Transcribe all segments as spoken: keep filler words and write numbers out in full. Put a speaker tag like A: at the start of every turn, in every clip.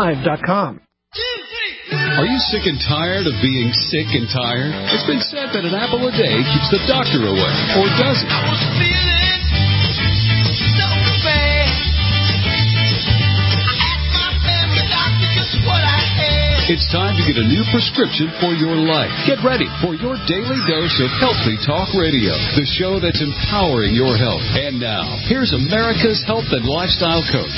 A: live dot com.
B: Are you sick and tired of being sick and tired? It's been said that an apple a day keeps the doctor away, or does it? I was feeling so bad. I asked my family doctor just what I had. It's time to get a new prescription for your life. Get ready for your daily dose of Healthy Talk Radio, the show that's empowering your health. And now, here's America's health and lifestyle coach.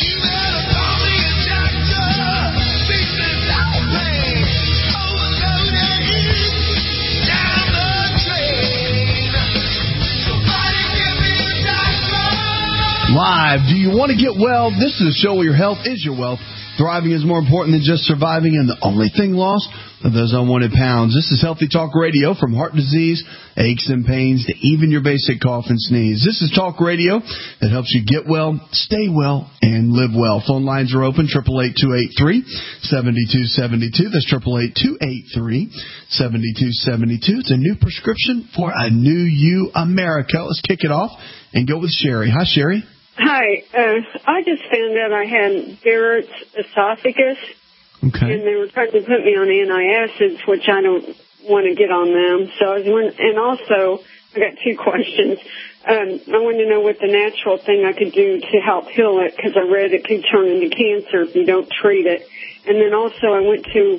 C: Live. Do you want to get well? This is a show where your health is your wealth. Thriving is more important than just surviving, and the only thing lost are those unwanted pounds. This is Healthy Talk Radio, from heart disease, aches and pains, to even your basic cough and sneeze. This is Talk Radio that helps you get well, stay well, and live well. Phone lines are open, eight eight eight, two eight three, seven two seven two. That's eight eight eight, two eight three, seven two seven two. It's a new prescription for a new you, America. Let's kick it off and go with Sherry. Hi, Sherry.
D: Hi, uh, I just found out I had Barrett's esophagus,
C: okay.
D: And they were trying to put me on antacids, which I don't want to get on them. So I was wondering, and also I got two questions. Um, I wanted to know what the natural thing I could do to help heal it, because I read it could turn into cancer if you don't treat it. And then also I went to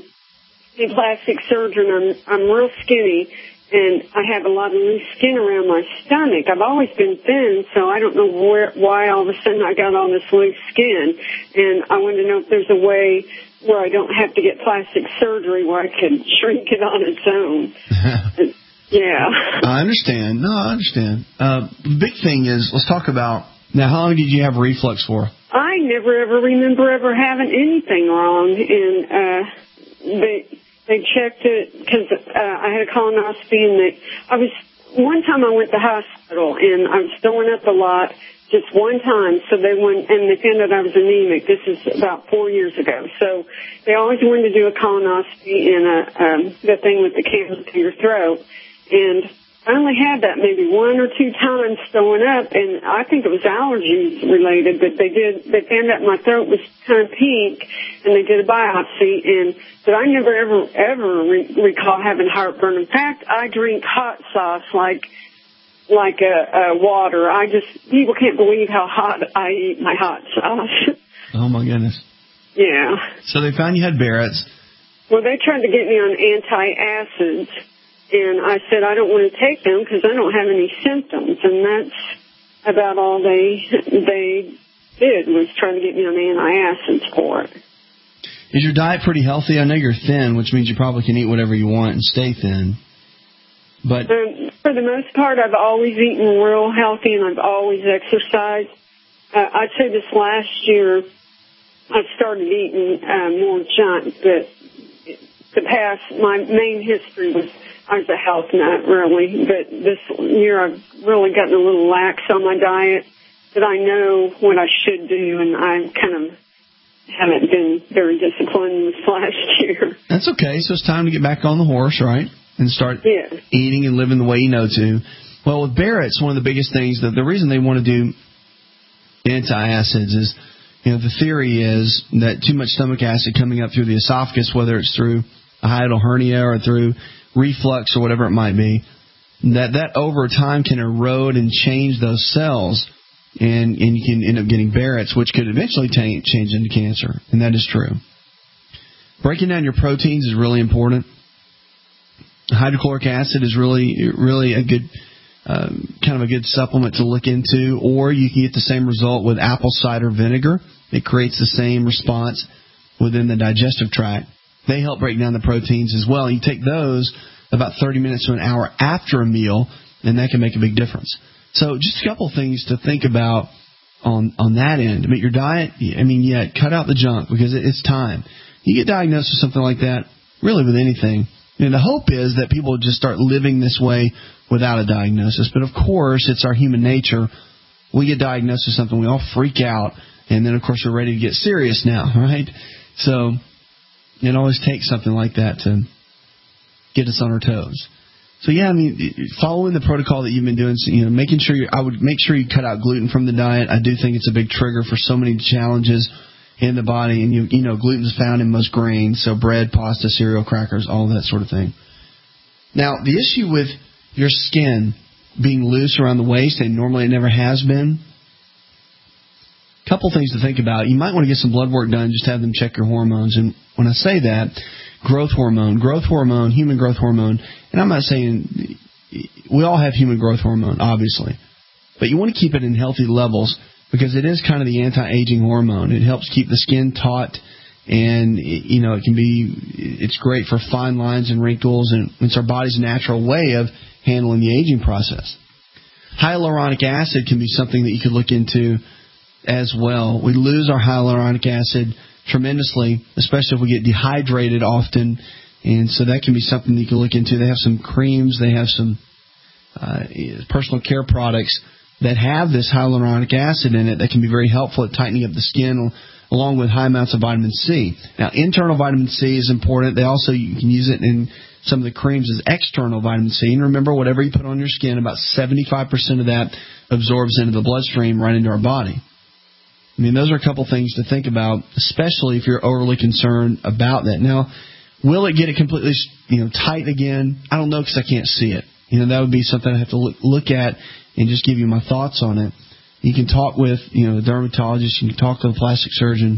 D: a plastic surgeon. I'm I'm real skinny. And I have a lot of loose skin around my stomach. I've always been thin, so I don't know where, why all of a sudden I got all this loose skin. And I want to know if there's a way where I don't have to get plastic surgery where I can shrink it on its own. Yeah.
C: I understand. No, I understand. Uh, the big thing is, let's talk about, now, how long did you have reflux for?
D: I never ever remember ever having anything wrong. And uh, they... They checked it because uh, I had a colonoscopy, and they, I was, one time I went to the hospital, and I was throwing up a lot just one time, so they went, and they found out I was anemic. This is about four years ago. So they always wanted to do a colonoscopy and a, um, the thing with the camera to your throat. And I only had that maybe one or two times throwing up, and I think it was allergies related, but they did, they found out my throat was kind of pink, and they did a biopsy, and, but I never ever, ever re- recall having heartburn. In fact, I drink hot sauce like, like a, a water. I just, people can't believe how hot I eat my hot sauce.
C: Oh my goodness.
D: Yeah.
C: So they found you had Barrett's.
D: Well, they tried to get me on antacids. And I said, I don't want to take them because I don't have any symptoms. And that's about all they they did, was trying to get me on antacids for it.
C: Is your diet pretty healthy? I know you're thin, which means you probably can eat whatever you want and stay thin. But
D: um, for the most part, I've always eaten real healthy, and I've always exercised. Uh, I'd say this last year, I've started eating uh, more junk. But the past, my main history was, I was a health nut, really, but this year I've really gotten a little lax on my diet, but I know what I should do, and I kind of haven't been very disciplined this last year.
C: That's okay. So it's time to get back on the horse, right, and start
D: yeah.
C: eating and living the way you know to. Well, with Barrett's, one of the biggest things, that the reason they want to do antacids is, you know, the theory is that too much stomach acid coming up through the esophagus, whether it's through a hiatal hernia or through reflux or whatever it might be, that that over time can erode and change those cells, and, and you can end up getting Barrett's, which could eventually t- change into cancer, and that is true. Breaking down your proteins is really important. Hydrochloric acid is really, really a good, uh, kind of a good supplement to look into, or you can get the same result with apple cider vinegar. It creates the same response within the digestive tract. They help break down the proteins as well. You take those about thirty minutes to an hour after a meal, and that can make a big difference. So just a couple of things to think about on on that end. I mean, your diet, I mean, yeah, cut out the junk because it's time. You get diagnosed with something like that, really with anything. And the hope is that people just start living this way without a diagnosis. But, of course, it's our human nature. We get diagnosed with something, we all freak out, and then, of course, we're ready to get serious now, right? So it always takes something like that to get us on our toes. So, yeah, I mean, following the protocol that you've been doing, so, you know, making sure you, I would make sure you cut out gluten from the diet. I do think it's a big trigger for so many challenges in the body. And, you, you know, gluten is found in most grains, so bread, pasta, cereal, crackers, all that sort of thing. Now, the issue with your skin being loose around the waist, and normally it never has been, a couple things to think about. You might want to get some blood work done, just have them check your hormones. And when I say that, growth hormone, growth hormone, human growth hormone, and I'm not saying we all have human growth hormone, obviously, but you want to keep it in healthy levels because it is kind of the anti-aging hormone. It helps keep the skin taut, and you know it can be, it's great for fine lines and wrinkles, and it's our body's natural way of handling the aging process. Hyaluronic acid can be something that you could look into as well. We lose our hyaluronic acid tremendously, especially if we get dehydrated often, and so that can be something that you can look into. They have some creams, they have some uh, personal care products that have this hyaluronic acid in it that can be very helpful at tightening up the skin, along with high amounts of vitamin C. Now, internal vitamin C is important. They also, you can use it in some of the creams as external vitamin C. And remember, whatever you put on your skin, about seventy-five percent of that absorbs into the bloodstream right into our body. I mean, those are a couple things to think about, especially if you're overly concerned about that. Now, will it get it completely, you know, tight again? I don't know because I can't see it. You know, that would be something I have to look, look at and just give you my thoughts on it. You can talk with, you know, a dermatologist. You can talk to a plastic surgeon.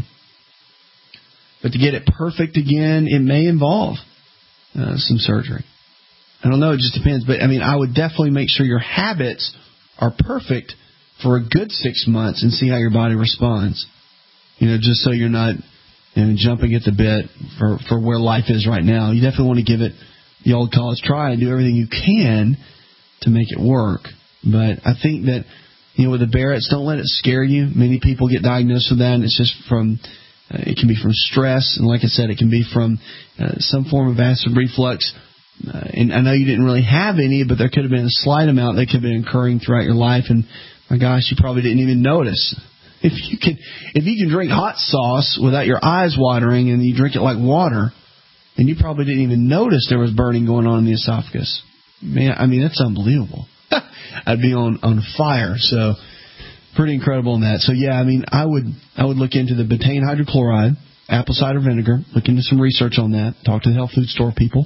C: But to get it perfect again, it may involve uh, some surgery. I don't know. It just depends. But, I mean, I would definitely make sure your habits are perfect for a good six months and see how your body responds. You know, just so you're not, you know, jumping at the bit for, for where life is right now. You definitely want to give it the old college try and do everything you can to make it work. But I think that, you know, with the Barrett's, don't let it scare you. Many people get diagnosed with that, and it's just from, uh, it can be from stress, and like I said, it can be from uh, some form of acid reflux. Uh, and I know you didn't really have any, but there could have been a slight amount that could have been occurring throughout your life, and my gosh, you probably didn't even notice. If you can, if you can drink hot sauce without your eyes watering, and you drink it like water, then you probably didn't even notice there was burning going on in the esophagus. Man, I mean, that's unbelievable. I'd be on, on fire. So pretty incredible in that. So yeah, I mean, I would I would look into the betaine hydrochloride, apple cider vinegar, look into some research on that, talk to the health food store people,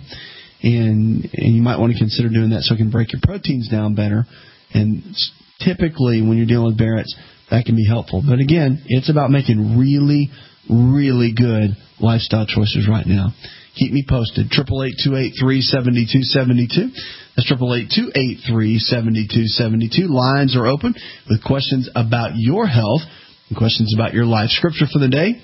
C: and and you might want to consider doing that so it can break your proteins down better. And typically, when you're dealing with Barrett's, that can be helpful. But again, it's about making really, really good lifestyle choices right now. Keep me posted. eight eight eight, two eight three, seven two seven two. That's eight eight eight, two eight three, seven two seven two. Lines are open with questions about your health and questions about your life. Scripture for the day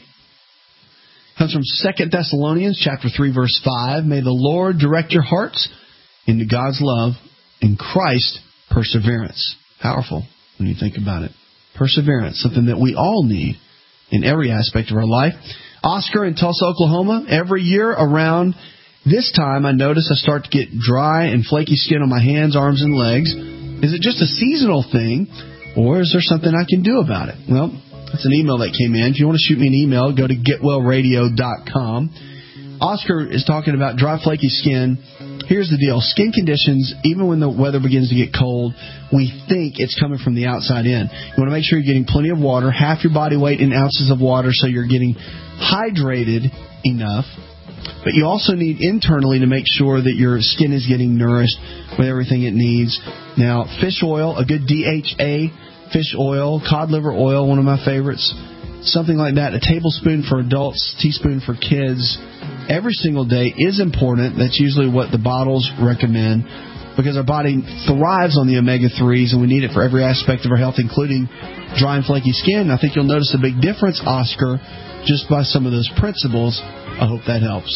C: comes from Second Thessalonians chapter three, verse five. May the Lord direct your hearts into God's love and Christ's perseverance. Powerful when you think about it. Perseverance, something that we all need in every aspect of our life. Oscar in Tulsa, Oklahoma. Every year around this time, I notice I start to get dry and flaky skin on my hands, arms, and legs. Is it just a seasonal thing, or is there something I can do about it? Well, that's an email that came in. If you want to shoot me an email, go to get well radio dot com. Oscar is talking about dry, flaky skin. Here's the deal. Skin conditions, even when the weather begins to get cold, we think it's coming from the outside in. You want to make sure you're getting plenty of water, half your body weight in ounces of water, so you're getting hydrated enough. But you also need internally to make sure that your skin is getting nourished with everything it needs. Now, fish oil, a good D H A fish oil, cod liver oil, one of my favorites, something like that, a tablespoon for adults, teaspoon for kids, every single day is important. That's usually what the bottles recommend, because our body thrives on the omega threes, and we need it for every aspect of our health, including dry and flaky skin. I think you'll notice a big difference, Oscar, just by some of those principles. I hope that helps.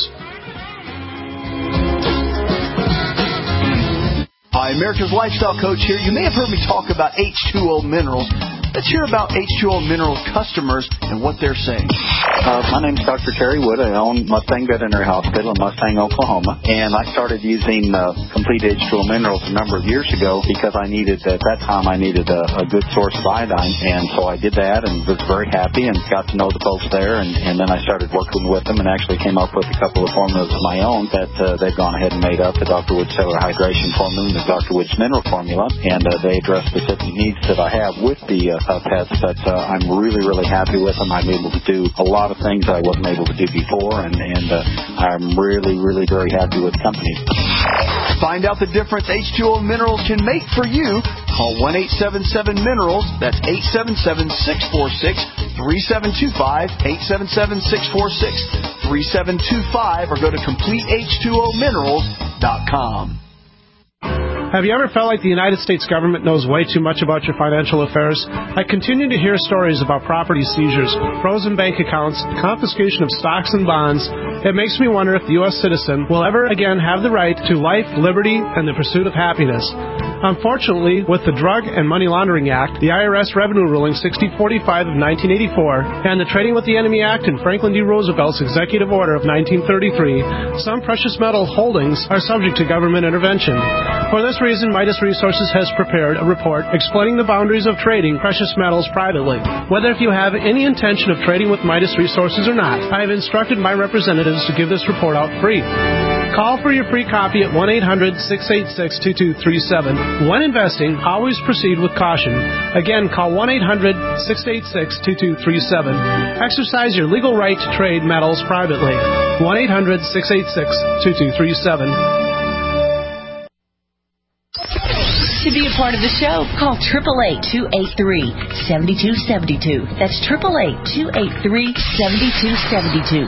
A: Hi, America's Lifestyle Coach here. You may have heard me talk about H two O Minerals. Let's hear about H two O Minerals customers and what they're saying.
E: Uh, my name's Doctor Terry Wood. I own Mustang Veterinary Hospital in Mustang, Oklahoma. And I started using uh, Complete H two O Minerals a number of years ago because I needed, at that time, I needed a, a good source of iodine. And so I did that and was very happy and got to know the folks there. And, and then I started working with them and actually came up with a couple of formulas of my own that uh, they've gone ahead and made up. The Doctor Wood Cellular Hydration Formula and the Doctor Wood's Mineral Formula. And uh, they address specific needs that I have with the uh, uh, pets, but uh, I'm really, really happy with them. I'm able to do a lot of things I wasn't able to do before, and, and uh, I'm really, really very happy with the company.
A: Find out the difference H two O Minerals can make for you. Call one eight seven seven minerals. That's eight seven seven, six four six, three seven two five, eight seven seven, six four six, three seven two five, or go to complete H two O minerals dot com.
F: Have you ever felt like the United States government knows way too much about your financial affairs? I continue to hear stories about property seizures, frozen bank accounts, confiscation of stocks and bonds. It makes me wonder if the U S citizen will ever again have the right to life, liberty, and the pursuit of happiness. Unfortunately, with the Drug and Money Laundering Act, the I R S Revenue Ruling sixty forty-five of nineteen eighty-four, and the Trading with the Enemy Act and Franklin D. Roosevelt's Executive Order of nineteen thirty-three, some precious metal holdings are subject to government intervention. For this reason, Midas Resources has prepared a report explaining the boundaries of trading precious metals privately. Whether if you have any intention of trading with Midas Resources or not, I have instructed my representatives to give this report out free. Call for your free copy at one eight hundred, six eight six, two two three seven. When investing, always proceed with caution. Again, call one eight hundred, six eight six, two two three seven. Exercise your legal right to trade metals privately. one eight hundred, six eight six, two two three seven.
G: To be a part of the show, call eight eight eight, two eight three, seven two seven two. That's eight eight eight, two eight three, seven two seven two.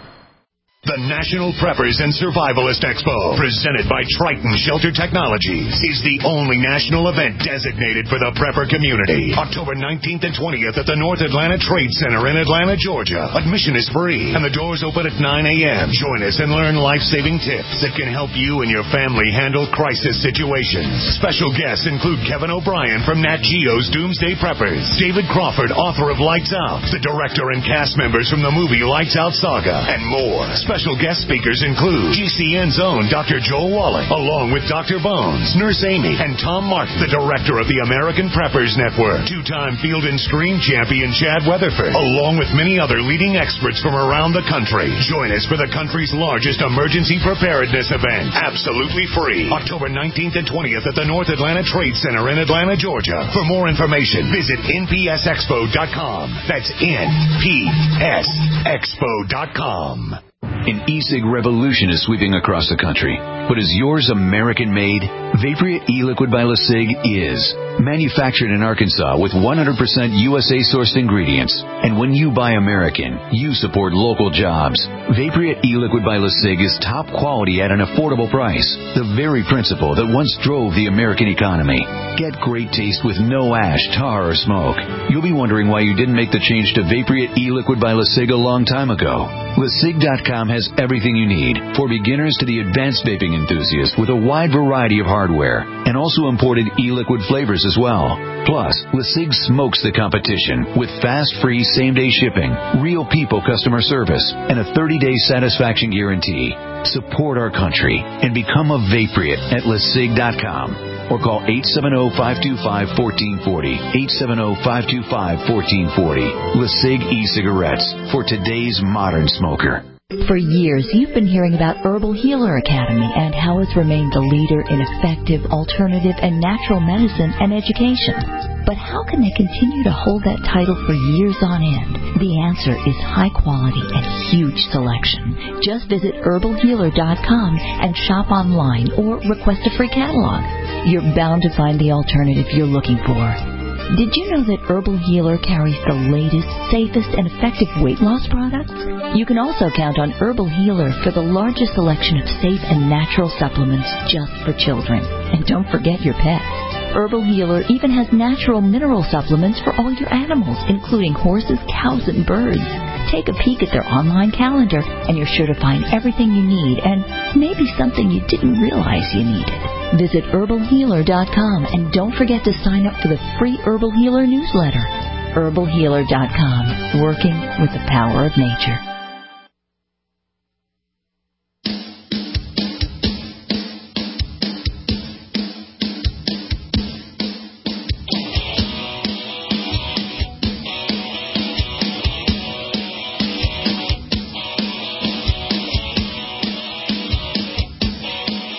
H: The National Preppers and Survivalist Expo, presented by Triton Shelter Technologies, is the only national event designated for the prepper community. October nineteenth and twentieth at the North Atlanta Trade Center in Atlanta, Georgia. Admission is free, and the doors open at nine a.m. Join us and learn life-saving tips that can help you and your family handle crisis situations. Special guests include Kevin O'Brien from Nat Geo's Doomsday Preppers, David Crawford, author of Lights Out, the director and cast members from the movie Lights Out Saga, and more. Special guest speakers include G C N's own Doctor Joel Wallach, along with Doctor Bones, Nurse Amy, and Tom Martin, the director of the American Preppers Network, two-time Field and Stream champion Chad Weatherford, along with many other leading experts from around the country. Join us for the country's largest emergency preparedness event, absolutely free, October nineteenth and twentieth at the North Atlanta Trade Center in Atlanta, Georgia. For more information, visit N P S expo dot com. That's N P S expo dot com.
I: An e-cig revolution is sweeping across the country. But is yours American-made? Vaporia e-liquid by LeSig is. Manufactured in Arkansas with one hundred percent U S A-sourced ingredients. And when you buy American, you support local jobs. Vaporia e-liquid by LeSig is top quality at an affordable price. The very principle that once drove the American economy. Get great taste with no ash, tar, or smoke. You'll be wondering why you didn't make the change to Vaporia e-liquid by LeSig a long time ago. Le Sig dot com has everything you need, for beginners to the advanced vaping enthusiast, with a wide variety of hardware, and also imported e-liquid flavors as well. Plus, LeSig smokes the competition with fast, free, same-day shipping, real people customer service, and a thirty-day satisfaction guarantee. Support our country and become a Vaporit at Le Sig dot com. Or call eight seven zero, five two five, one four four zero, eight seven zero, five two five, one four four zero. LeSig e-cigarettes for today's modern smoker.
G: For years, you've been hearing about Herbal Healer Academy and how it's remained the leader in effective, alternative, and natural medicine and education. But how can they continue to hold that title for years on end? The answer is high quality and huge selection. Just visit herbal healer dot com and shop online or request a free catalog. You're bound to find the alternative you're looking for. Did you know that Herbal Healer carries the latest, safest, and effective weight loss products? You can also count on Herbal Healer for the largest selection of safe and natural supplements just for children. And don't forget your pets. Herbal Healer even has natural mineral supplements for all your animals, including horses, cows, and birds. Take a peek at their online calendar, and you're sure to find everything you need, and maybe something you didn't realize you needed. Visit herbal healer dot com, and don't forget to sign up for the free Herbal Healer newsletter. herbal healer dot com, working with the power of nature.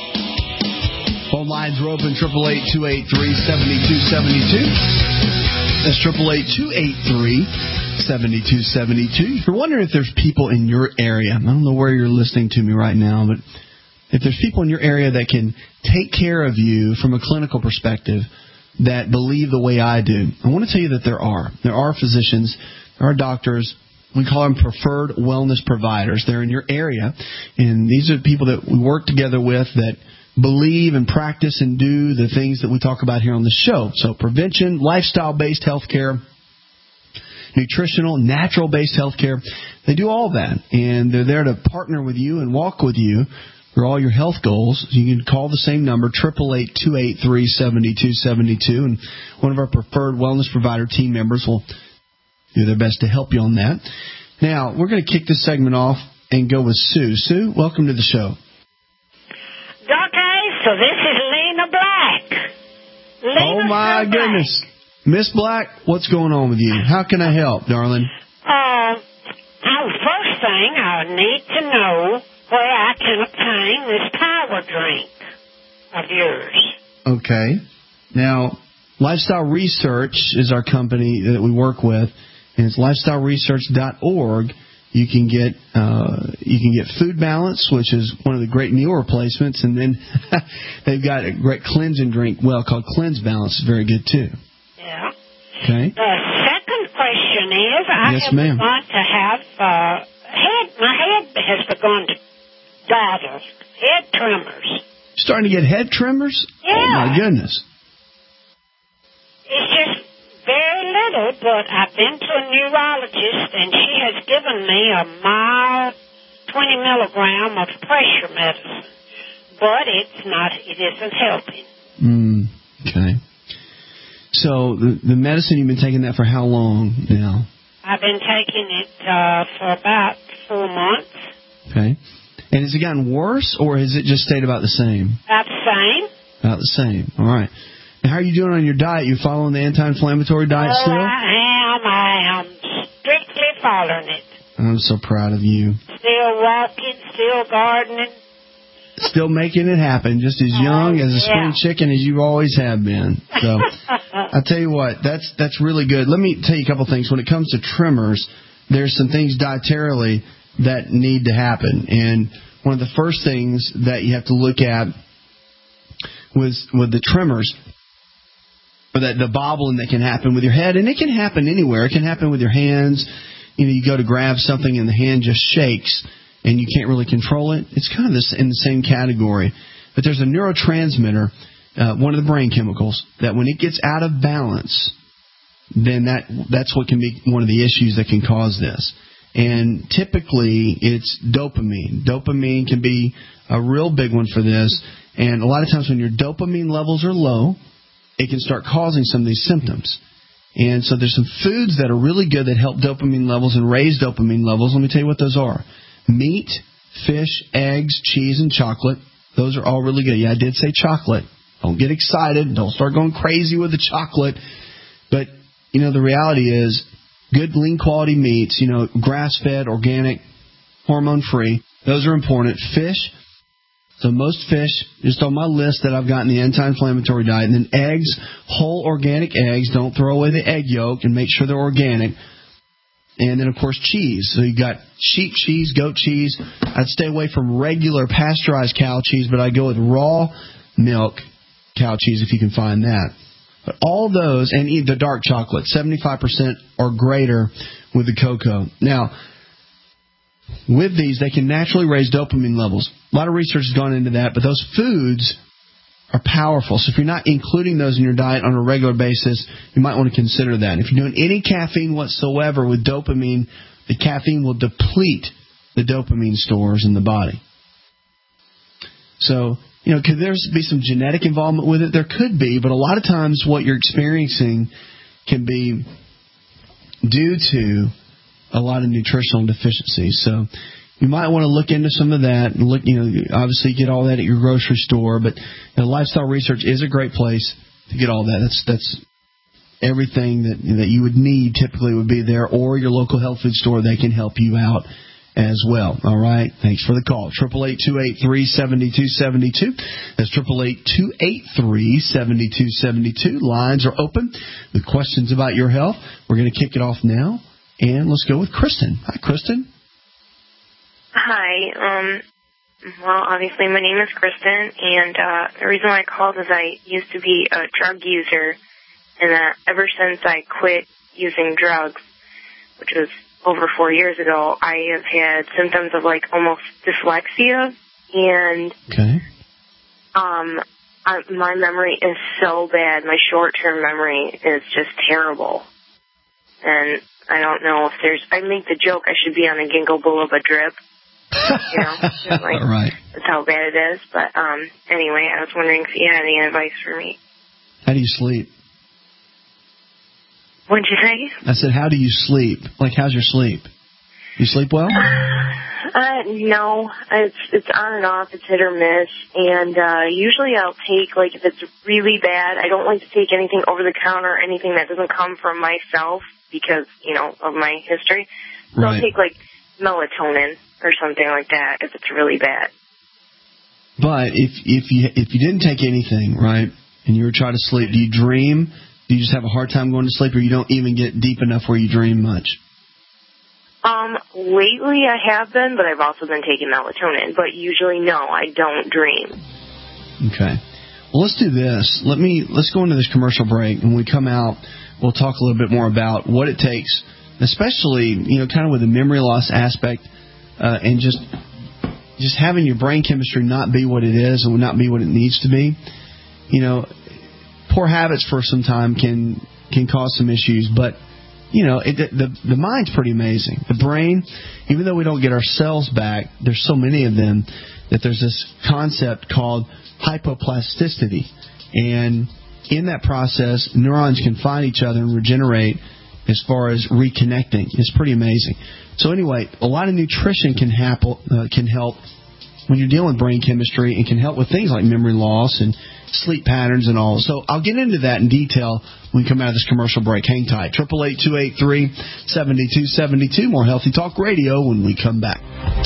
C: Lines are open, eight eight eight, two eight three, seven two seven two. That's eight eight eight, two eight three, seven two seven two. If you're wondering if there's people in your area, I don't know where you're listening to me right now, but if there's people in your area that can take care of you from a clinical perspective that believe the way I do, I want to tell you that there are. There are physicians, there are doctors. We call them preferred wellness providers. They're in your area, and these are people that we work together with that believe and practice and do the things that we talk about here on the show. So prevention, lifestyle-based health care, nutritional, natural-based health care. They do all that, and they're there to partner with you and walk with you for all your health goals. You can call the same number, eight eight eight, two eight three, seven two seven two, and one of our preferred wellness provider team members will do their best to help you on that. Now, we're going to kick this segment off and go with Sue. Sue, welcome to the show.
J: Okay, so this is Lena Black. Lena
C: oh, my
J: Black.
C: goodness. Miss Black, what's going on with you? How can I help, darling?
J: Uh, now, first thing, I need to know where I can obtain this power drink of yours.
C: Okay. Now, Lifestyle Research is our company that we work with, and it's lifestyle research dot org. You can get uh, you can get Food Balance, which is one of the great meal replacements, and then they've got a great cleansing drink, well, called Cleanse Balance. It's very good, too.
J: Yeah.
C: Okay.
J: The second question is, I
C: yes,
J: have
C: ma'am.
J: begun to have, uh, head, my head has begun to dazzle, head tremors.
C: Starting to get head tremors?
J: Yeah.
C: Oh, my goodness.
J: It's just very little, but I've been to a neurologist, and she has given me a mild twenty milligram of pressure medicine. But it's not, it isn't helping.
C: Mm, okay. So the, the medicine, you've been taking that for how long now?
J: I've been taking it uh, for about four months.
C: Okay. And has it gotten worse, or has it just stayed about the same?
J: About the same.
C: About the same. All right. Now, how are you doing on your diet? You following the anti-inflammatory diet
J: oh,
C: still?
J: I am. I am strictly following it.
C: I'm so proud of you.
J: Still walking, still gardening.
C: Still making it happen, just as young
J: oh,
C: as a spring
J: yeah.
C: chicken as you always have been. So, I tell you what, that's that's really good. Let me tell you a couple things. When it comes to tremors, there's some things dietarily that need to happen, and one of the first things that you have to look at was with the tremors, or that the bobbling that can happen with your head, and it can happen anywhere. It can happen with your hands. You know, you go to grab something and the hand just shakes, and you can't really control it. It's kind of this in the same category. But there's a neurotransmitter, uh, one of the brain chemicals, that when it gets out of balance, then that that's what can be one of the issues that can cause this. And typically, it's dopamine. Dopamine can be a real big one for this. And a lot of times when your dopamine levels are low, it can start causing some of these symptoms. And so there's some foods that are really good that help dopamine levels and raise dopamine levels. Let me tell you what those are. Meat, fish, eggs, cheese, and chocolate. Those are all really good. Yeah, I did say chocolate. Don't get excited. Don't start going crazy with the chocolate. But, you know, the reality is good, lean quality meats, you know, grass-fed, organic, hormone-free. Those are important. Fish. So most fish, just on my list that I've got in the anti-inflammatory diet. And then eggs, whole organic eggs. Don't throw away the egg yolk, and make sure they're organic. And then, of course, cheese. So you've got sheep cheese, goat cheese. I'd stay away from regular pasteurized cow cheese, but I go with raw milk cow cheese if you can find that. But all those, and eat the dark chocolate, seventy-five percent or greater with the cocoa. Now, with these, they can naturally raise dopamine levels. A lot of research has gone into that, but those foods are powerful. So if you're not including those in your diet on a regular basis, you might want to consider that. If you're doing any caffeine whatsoever with dopamine, the caffeine will deplete the dopamine stores in the body. So, you know, could there be some genetic involvement with it? There could be, but a lot of times what you're experiencing can be due to a lot of nutritional deficiencies. So you might want to look into some of that and look, you know, obviously get all that at your grocery store, but you know, Lifestyle Research is a great place to get all that. That's that's everything that that you would need typically would be there, or your local health food store. They can help you out as well. All right. Thanks for the call. eight eight eight, two eight three, seven two seven two. That's eight eight eight, two eight three, seven two seven two. Lines are open with questions about your health. We're going to kick it off now, and let's go with Kristen. Hi, Kristen.
K: Hi. Um, well, obviously, my name is Kristen, and uh, the reason why I called is I used to be a drug user, and uh, ever since I quit using drugs, which was over four years ago, I have had symptoms of like almost dyslexia, and
C: okay.
K: um, I, my memory is so bad. My short-term memory is just terrible, and I don't know if there's. I make the joke I should be on a ginkgo biloba drip. You know, just like
C: right.
K: That's how bad it is. But um, anyway, I was wondering if you had any advice for me.
C: How do you sleep?
K: What'd you say?
C: I said, how do you sleep? Like, how's your sleep? You sleep well?
K: Uh, no. It's it's on and off. It's hit or miss. And uh, usually I'll take, like, if it's really bad, I don't like to take anything over the counter, anything that doesn't come from myself because, you know, of my history. So
C: right.
K: I'll take, like, melatonin or something like that if it's really bad.
C: But if if you if you didn't take anything, right, and you were trying to sleep, do you dream? Do you just have a hard time going to sleep, or you don't even get deep enough where you dream much?
K: Um, lately I have been, but I've also been taking melatonin. But usually, no, I don't dream.
C: Okay. Well, let's do this. Let me let's go into this commercial break. When we come out, we'll talk a little bit more about what it takes, especially, you know, kind of with the memory loss aspect, uh, and just just having your brain chemistry not be what it is and not be what it needs to be. You know, poor habits for some time can can cause some issues, but you know, it, the the mind's pretty amazing. The brain, even though we don't get our cells back, there's so many of them that there's this concept called hypoplasticity, and in that process, neurons can find each other and regenerate as far as reconnecting. It's pretty amazing. So anyway, a lot of nutrition can happen, uh, can help when you're dealing with brain chemistry, and can help with things like memory loss and sleep patterns and all. So I'll get into that in detail when we come out of this commercial break. Hang tight. eight eight eight, two eight three, seven two seven two. More Healthy Talk Radio when we come back.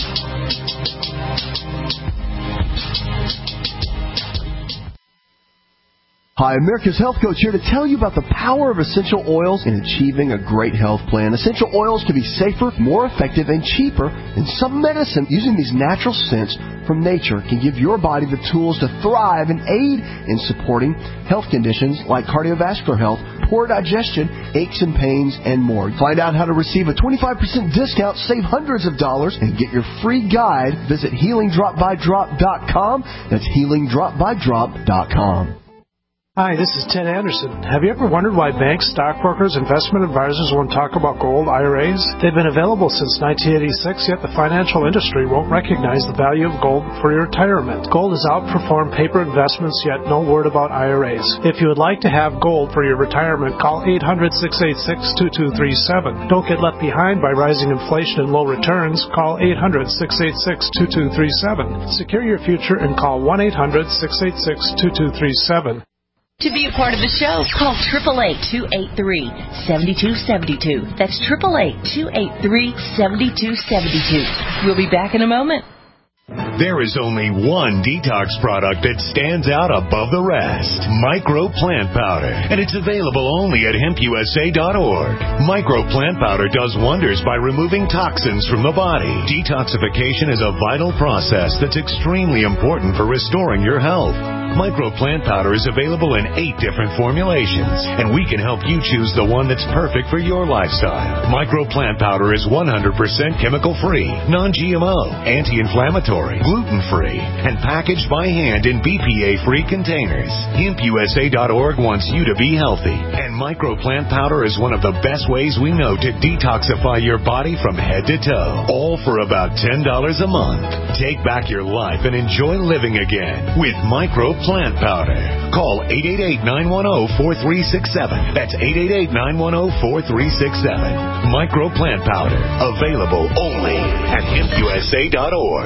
L: Hi, America's Health Coach here to tell you about the power of essential oils in achieving a great health plan. Essential oils can be safer, more effective, and cheaper than some medicine. Using these natural scents from nature can give your body the tools to thrive and aid in supporting health conditions like cardiovascular health, poor digestion, aches and pains, and more. Find out how to receive a twenty-five percent discount, save hundreds of dollars, and get your free guide. Visit healing drop by drop dot com. That's healing drop by drop dot com.
F: Hi, this is Ted Anderson. Have you ever wondered why banks, stockbrokers, investment advisors won't talk about gold I R As? They've been available since nineteen eighty-six, yet the financial industry won't recognize the value of gold for your retirement. Gold has outperformed paper investments, yet no word about I R As. If you would like to have gold for your retirement, call eight hundred, six eight six, two two three seven. Don't get left behind by rising inflation and low returns. Call eight hundred, six eight six, two two three seven. Secure your future and call one eight hundred, six eight six, two two three seven.
G: To be a part of the show, call eight eight eight, two eight three, seven two seven two. That's eight eight eight, two eight three, seven two seven two. We'll be back in a moment.
H: There is only one detox product that stands out above the rest. Micro Plant Powder. And it's available only at hemp u s a dot org. Micro Plant Powder does wonders by removing toxins from the body. Detoxification is a vital process that's extremely important for restoring your health. Micro Plant Powder is available in eight different formulations, and we can help you choose the one that's perfect for your lifestyle. Micro Plant Powder is one hundred percent chemical-free, non G M O, anti-inflammatory, gluten-free, and packaged by hand in B P A-free containers. hemp u s a dot org wants you to be healthy, and Micro Plant Powder is one of the best ways we know to detoxify your body from head to toe, all for about ten dollars a month. Take back your life and enjoy living again with Micro Plant Powder. Call eight eight eight, nine one zero, four three six seven. That's eight eight eight, nine one zero, four three six seven. Micro Plant Powder. Available only at hemp u s a dot org.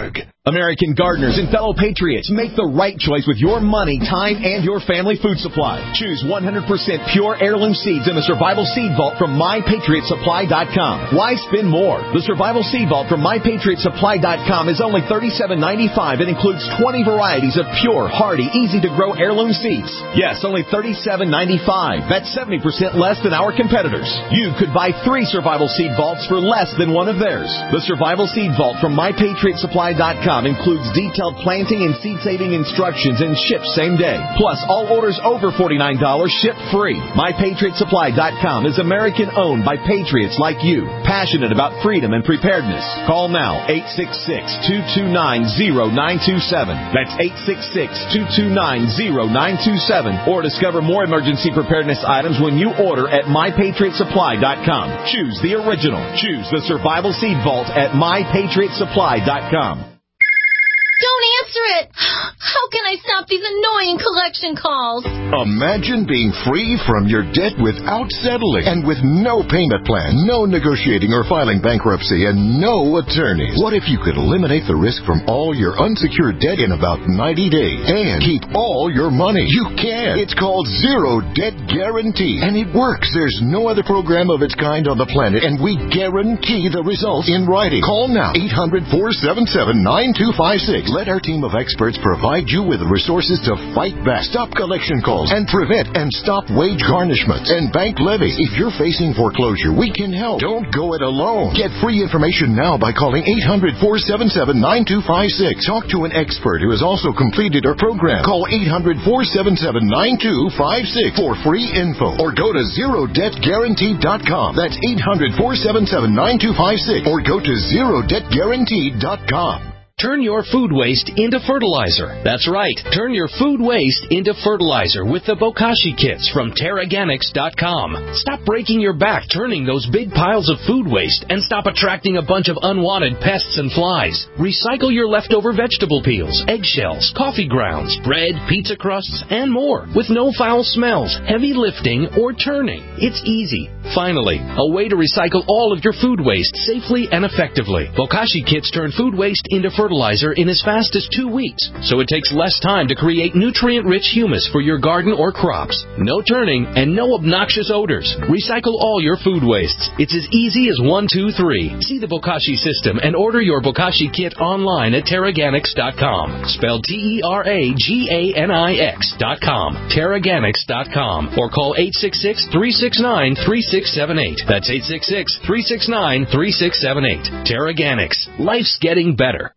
M: American gardeners and fellow patriots, make the right choice with your money, time, and your family food supply. Choose one hundred percent pure heirloom seeds in the Survival Seed Vault from my patriot supply dot com. Why spend more? The Survival Seed Vault from my patriot supply dot com is only thirty-seven ninety-five and includes twenty varieties of pure, hardy, easy-to-grow heirloom seeds. Yes, only thirty-seven ninety-five. That's seventy percent less than our competitors. You could buy three Survival Seed Vaults for less than one of theirs. The Survival Seed Vault from my patriot supply dot com includes detailed planting and seed-saving instructions and ships same day. Plus, all orders over forty-nine dollars ship free. my patriot supply dot com is American-owned by patriots like you, passionate about freedom and preparedness. Call now, eight six six, two two nine, zero nine two seven. That's eight six six, two two nine, zero nine two seven. Or discover more emergency preparedness items when you order at my patriot supply dot com. Choose the original. Choose the Survival Seed Vault at my patriot supply dot com.
N: Don't answer it! How can I stop these annoying collection calls?
O: Imagine being free from your debt without settling and with no payment plan, no negotiating or filing bankruptcy, and no attorneys. What if you could eliminate the risk from all your unsecured debt in about ninety days and keep all your money? You can. It's called Zero Debt Guarantee, and it works. There's no other program of its kind on the planet, and we guarantee the results in writing. Call now, eight hundred, four seven seven, nine two five six. Let our team of experts provide you with the resources to fight back, stop collection calls, and prevent and stop wage garnishments and bank levies. If you're facing foreclosure, we can help. Don't go it alone. Get free information now by calling eight hundred, four seven seven, nine two five six. Talk to an expert who has also completed our program. Call eight hundred, four seven seven, nine two five six for free info, or go to zero debt guarantee dot com. That's eight hundred, four seven seven, nine two five six, or go to zero debt guarantee dot com.
P: Turn your food waste into fertilizer. That's right. Turn your food waste into fertilizer with the Bokashi kits from Terraganics dot com. Stop breaking your back turning those big piles of food waste and stop attracting a bunch of unwanted pests and flies. Recycle your leftover vegetable peels, eggshells, coffee grounds, bread, pizza crusts, and more with no foul smells, heavy lifting, or turning. It's easy. Finally, a way to recycle all of your food waste safely and effectively. Bokashi kits turn food waste into fertilizer fertilizer in as fast as two weeks, so it takes less time to create nutrient-rich humus for your garden or crops. No turning and no obnoxious odors. Recycle all your food wastes. It's as easy as one, two, three. See the Bokashi system and order your Bokashi kit online at Terraganics dot com. Spelled T E R A G A N I X dot com. Terraganics dot com. Or call eight six six, three six nine, three six seven eight. That's eight six six, three six nine, three six seven eight. Terraganics. Life's getting better.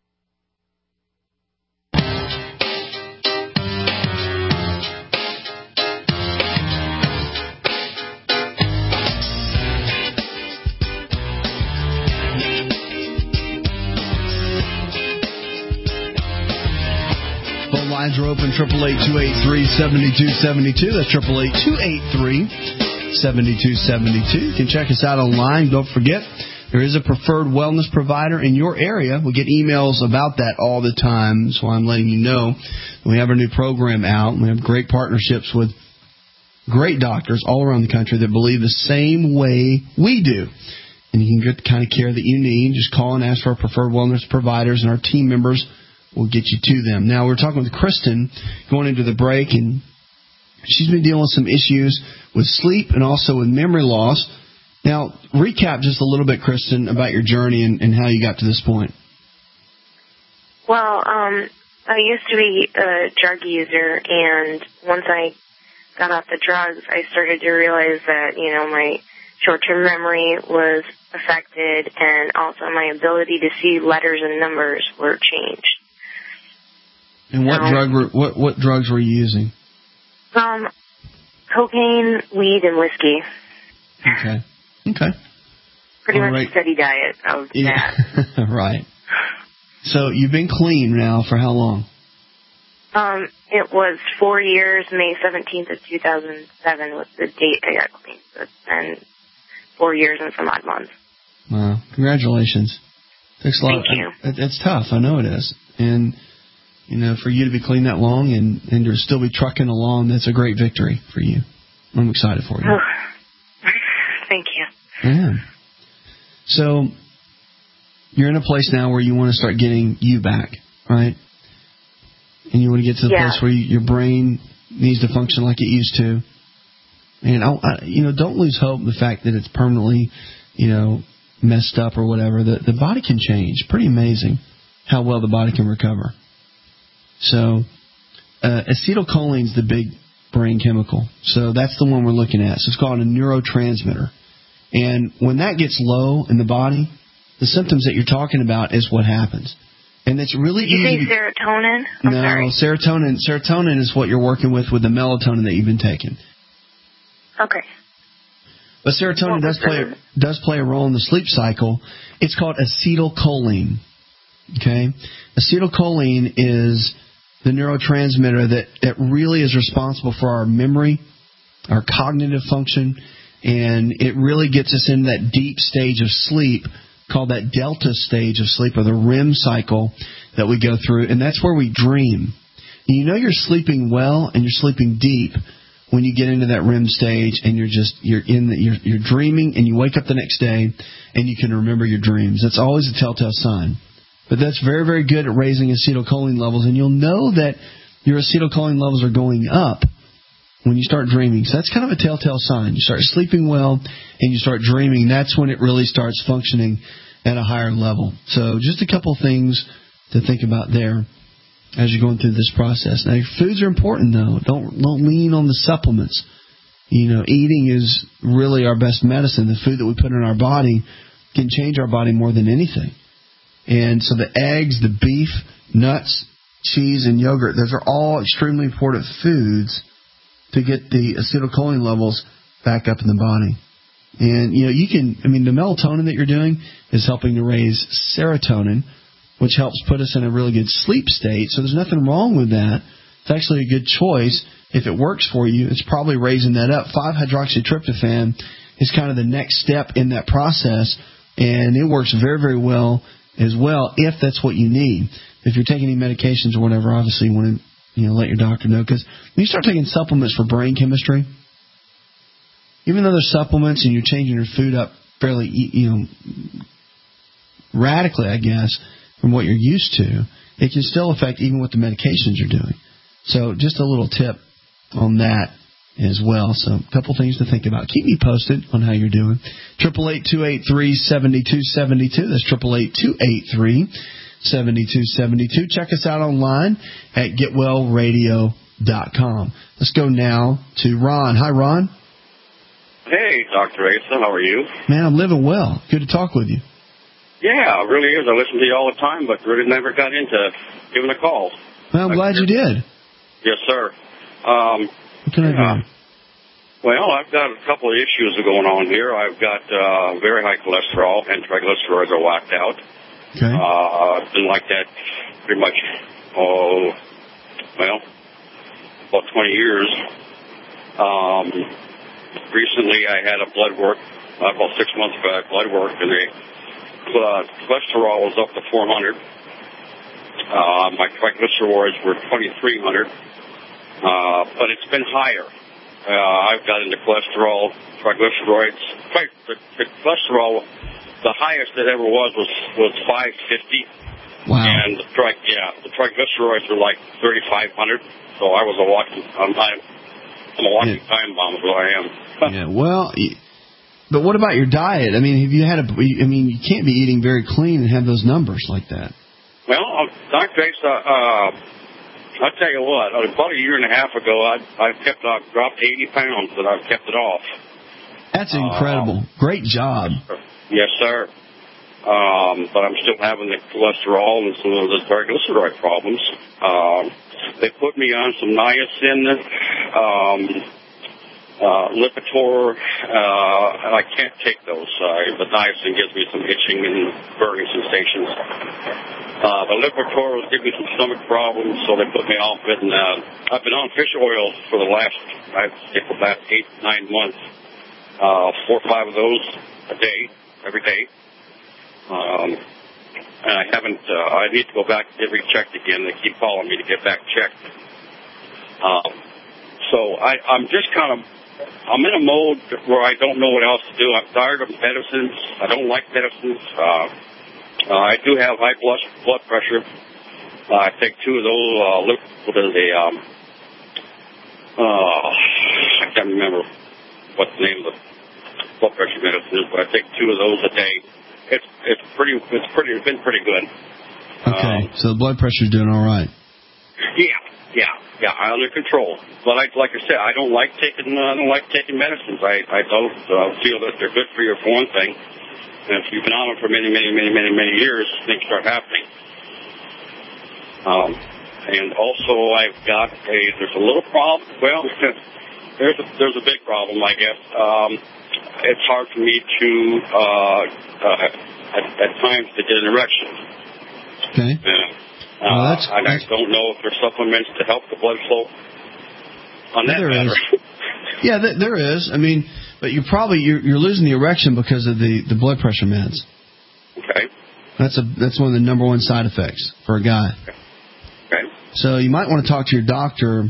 C: Lines are open, triple eight, two eight three, seven two seven two. That's triple eight, two eight three, seven two seven two. You can check us out online. Don't forget, there is a preferred wellness provider in your area. We get emails about that all the time, so I'm letting you know. We have our new program out. We have great partnerships with great doctors all around the country that believe the same way we do. And you can get the kind of care that you need. Just call and ask for our preferred wellness providers, and our team members we'll get you to them. Now, we're talking with Kristen going into the break, and she's been dealing with some issues with sleep and also with memory loss. Now, recap just a little bit, Kristen, about your journey and, and how you got to this point.
K: Well, um, I used to be a drug user, and once I got off the drugs, I started to realize that, you know, my short-term memory was affected, and also my ability to see letters and numbers were changed.
C: And what um, drug were what what drugs were you using?
K: Um, cocaine, weed, and whiskey.
C: Okay. Okay.
K: Pretty
C: All
K: much
C: right.
K: a steady diet of
C: yeah.
K: that.
C: Right. So you've been clean now for how long?
K: Um, it was four years. May seventeenth of two thousand seven was the date I got clean. So it's been four years and some odd months.
C: Wow. Congratulations. Takes a lot.
K: Thank you.
C: It, it's tough. I know it is. And you know, for you to be clean that long and, and to still be trucking along, that's a great victory for you. I'm excited for you.
K: Oh. Thank you.
C: Yeah. So you're in a place now where you want to start getting you back. right? And you want to get to the
K: Yeah.
C: place where you, your brain needs to function like it used to. And, I, I, you know, don't lose hope in the fact that it's permanently, you know, messed up or whatever. The, the body can change. Pretty amazing how well the body can recover. So uh, acetylcholine is the big brain chemical. So that's the one we're looking at. So it's called a neurotransmitter. And when that gets low in the body, the symptoms that you're talking about is what happens. And it's really
K: Did you
C: easy.
K: say serotonin? I'm
C: no,
K: sorry.
C: serotonin. Serotonin is what you're working with with the melatonin that you've been taking.
K: Okay.
C: But serotonin does play does play a role in the sleep cycle. It's called acetylcholine. Okay, acetylcholine is the neurotransmitter that, that really is responsible for our memory, our cognitive function, and it really gets us into that deep stage of sleep called that delta stage of sleep, or the R E M cycle that we go through, and that's where we dream. And you know you're sleeping well and you're sleeping deep when you get into that R E M stage and you're just you're in the, you're you're dreaming, and you wake up the next day and you can remember your dreams. That's always a telltale sign. But that's very, very good at raising acetylcholine levels, and you'll know that your acetylcholine levels are going up when you start dreaming. So that's kind of a telltale sign. You start sleeping well and you start dreaming. That's when it really starts functioning at a higher level. So just a couple things to think about there as you're going through this process. Now, your foods are important, though. Don't don't lean on the supplements. You know, eating is really our best medicine. The food that we put in our body can change our body more than anything. And so the eggs, the beef, nuts, cheese, and yogurt, those are all extremely important foods to get the acetylcholine levels back up in the body. And, you know, you can, I mean, the melatonin that you're doing is helping to raise serotonin, which helps put us in a really good sleep state. So there's nothing wrong with that. It's actually a good choice. If it works for you, it's probably raising that up. five hydroxytryptophan is kind of the next step in that process, and it works very, very well as well if that's what you need. If you're taking any medications or whatever, obviously you want to, you know, let your doctor know. Because when you start taking supplements for brain chemistry, even though there's supplements and you're changing your food up fairly, you know, radically, I guess, from what you're used to, it can still affect even what the medications you're doing. So just a little tip on that as well. So a couple things to think about. Keep me posted on how you're doing. eight eight eight, two eight three, seven two seven two. That's eight eight eight, two eight three, seven two seven two. Check us out online at get well radio dot com. Let's go now to Ron. Hi, Ron.
Q: Hey, Doctor Asa. How are you?
C: Man, I'm living well. Good to talk with you.
Q: Yeah, it really is. I listen to you all the time, but really never got into giving a call.
C: Well, I'm glad you did.
Q: Yes, sir. Um,
C: what can I do?
Q: Uh, well, I've got a couple of issues going on here. I've got uh, very high cholesterol, and triglycerides are whacked out.
C: Okay.
Q: Uh, it's been like that pretty much, oh, well, about twenty years. Um, recently, I had a blood work, uh, about six months ago, I had blood work, and the uh, cholesterol was up to four hundred. Uh, my triglycerides were twenty-three hundred, uh, but it's been higher. Uh, I've got into cholesterol, triglycerides. The, the cholesterol, the highest it ever was was, was five fifty.
C: Wow.
Q: And the tri- yeah, the triglycerides were like thirty-five hundred. So I was a walking, I'm, I'm a walking yeah. time bomb is what I am.
C: Yeah. Well, but what about your diet? I mean, have you had a? I mean, you can't be eating very clean and have those numbers like that.
Q: Well, Doctor Asa, uh, I'll tell you what, about a year and a half ago, I I kept I dropped eighty pounds, but I've kept it off.
C: That's incredible. Uh, Great job.
Q: Yes, sir. Um, but I'm still having the cholesterol and some of the triglyceride problems. Um, they put me on some niacin, um, uh, Lipitor, uh, and I can't take those. Uh, the niacin gives me some itching and burning sensations. Uh, the Lipitor was giving me some stomach problems, so they put me off it. And uh, I've been on fish oil for the last, I'd say, for about eight, nine months. Uh, four or five of those a day, every day. Um, and I haven't, uh, I need to go back and get rechecked again. They keep calling me to get back checked. Um, so I, I'm just kind of, I'm in a mode where I don't know what else to do. I'm tired of medicines. I don't like medicines. Uh, Uh, I do have high blood blood pressure, Uh, I take two of those, uh, what is the, um, uh, I can't remember what the name of the blood pressure medicine is, but I take two of those a day. It's it's pretty it's pretty it's been pretty good.
C: Okay, um, so the blood pressure's doing all right.
Q: Yeah, yeah, yeah, under control. But I, like I said, I don't like taking uh, I don't like taking medicines. I I don't uh, feel that they're good for you for one thing. And if you've been on them for many, many, many, many, many years, things start happening. Um, and also, I've got a, there's a little problem. Well, there's a, there's a big problem, I guess. Um, it's hard for me to, uh, uh, at, at times, to get an erection.
C: Okay.
Q: Uh,
C: well, that's,
Q: and
C: that's,
Q: I don't know if there's supplements to help the blood flow on that
C: there
Q: matter.
C: Is. Yeah, th- there is. I mean, but you probably you're, you're losing the erection because of the, the blood pressure meds.
Q: Okay.
C: That's a that's one of the number one side effects for a guy.
Q: Okay. Okay.
C: So you might want to talk to your doctor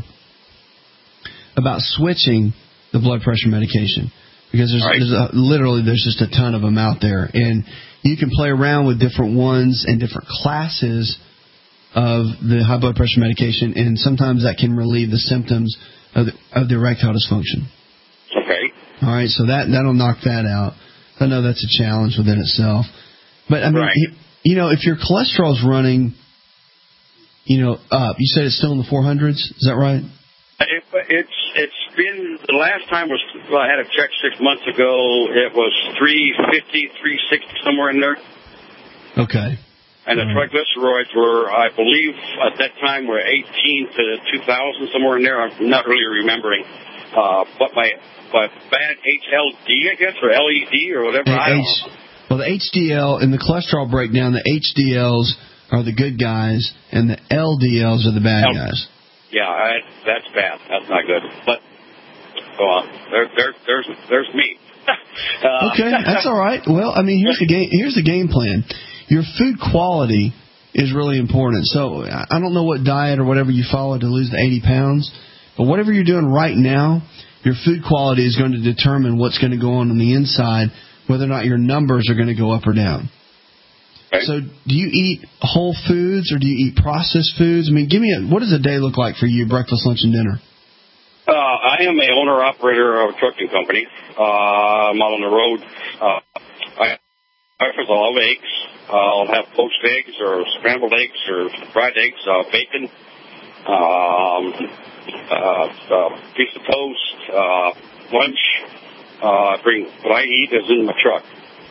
C: about switching the blood pressure medication because there's, right. there's a, literally there's just a ton of them out there, and you can play around with different ones and different classes of the high blood pressure medication, and sometimes that can relieve the symptoms of the, of the erectile dysfunction.
Q: Okay.
C: All right, so that that'll knock that out. I know that's a challenge within itself, but I mean,
Q: right.
C: you, you know, if your cholesterol's running, you know, up, you said it's still in the four hundreds. Is that right?
Q: It, it's it's been the last time was well, I had a check six months ago. It was three fifty, three sixty, somewhere in there.
C: Okay.
Q: And the right. triglycerides were, I believe, at that time were eighteen to two thousand, somewhere in there. I'm not really remembering. Uh, but my my bad H L D, I guess, or L E D or whatever. I don't
C: H,
Q: know.
C: Well, the H D L in the cholesterol breakdown, the H D Ls are the good guys, and the L D Ls are the bad
Q: L-
C: guys.
Q: Yeah, I, that's bad. That's not good. But go on. There, there, there's, there's me. uh,
C: okay, that's all right. Well, I mean, here's the game. Here's the game plan. Your food quality is really important. So I don't know what diet or whatever you follow to lose the eighty pounds, but whatever you're doing right now, your food quality is going to determine what's going to go on on the inside, whether or not your numbers are going to go up or down. Okay. So do you eat whole foods or do you eat processed foods? I mean, give me a, what does a day look like for you, breakfast, lunch, and dinner?
Q: Uh, I am a owner-operator of a trucking company. Uh, I'm out on the road. Uh, I breakfast, I'll have eggs. Uh, I'll have poached eggs or scrambled eggs or fried eggs, uh, bacon, um, uh, uh, piece of toast, uh, lunch. Uh, I bring what I eat is in my truck.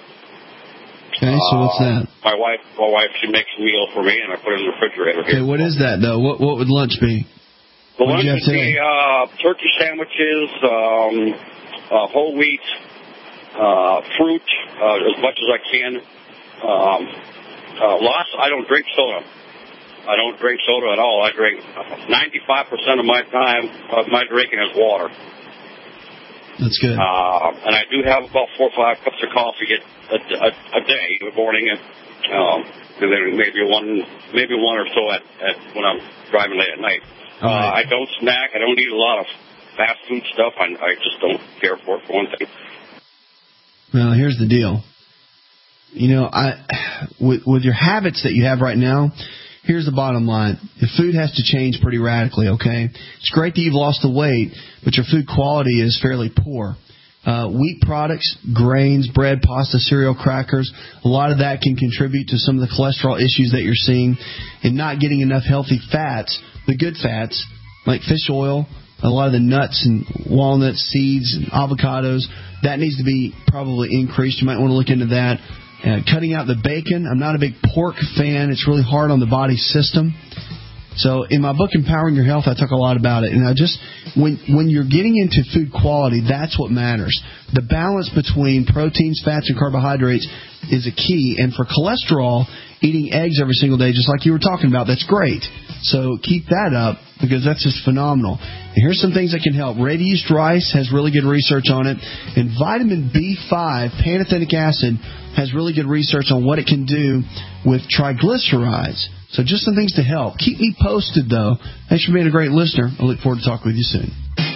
C: Okay, so what's that?
Q: Uh, my wife, my wife, she makes a meal for me, and I put it in the refrigerator.
C: Okay,
Q: here.
C: What is that though? What what would lunch be?
Q: The
C: what
Q: lunch
C: did you have
Q: would
C: today?
Q: be uh, turkey sandwiches, um, uh, whole wheat, uh, fruit, uh, as much as I can. Um, uh, lots. I don't drink soda. I don't drink soda at all. I drink ninety-five percent of my time of my drinking is water.
C: That's good.
Q: Uh, and I do have about four or five cups of coffee a, a, a day in the morning, and, um, and then maybe one, maybe one or so at, at when I'm driving late at night. Uh, right. I don't snack. I don't eat a lot of fast food stuff. I, I just don't care for it, for one thing.
C: Well, here's the deal. You know, I with, with your habits that you have right now, here's the bottom line. Your food has to change pretty radically, okay? It's great that you've lost the weight, but your food quality is fairly poor. Uh, wheat products, grains, bread, pasta, cereal, crackers, a lot of that can contribute to some of the cholesterol issues that you're seeing, and not getting enough healthy fats, the good fats, like fish oil, a lot of the nuts and walnuts, seeds, and avocados. That needs to be probably increased. You might want to look into that. Uh, cutting out the bacon. I'm not a big pork fan. It's really hard on the body system. So in my book, Empowering Your Health, I talk a lot about it. And I just, when when you're getting into food quality, that's what matters. The balance between proteins, fats, and carbohydrates is a key. And for cholesterol, eating eggs every single day, just like you were talking about, that's great. So keep that up because that's just phenomenal. And here's some things that can help. Red yeast rice has really good research on it. And vitamin B five, pantothenic acid, has really good research on what it can do with triglycerides. So just some things to help. Keep me posted, though. Thanks for being a great listener. I look forward to talking with you soon.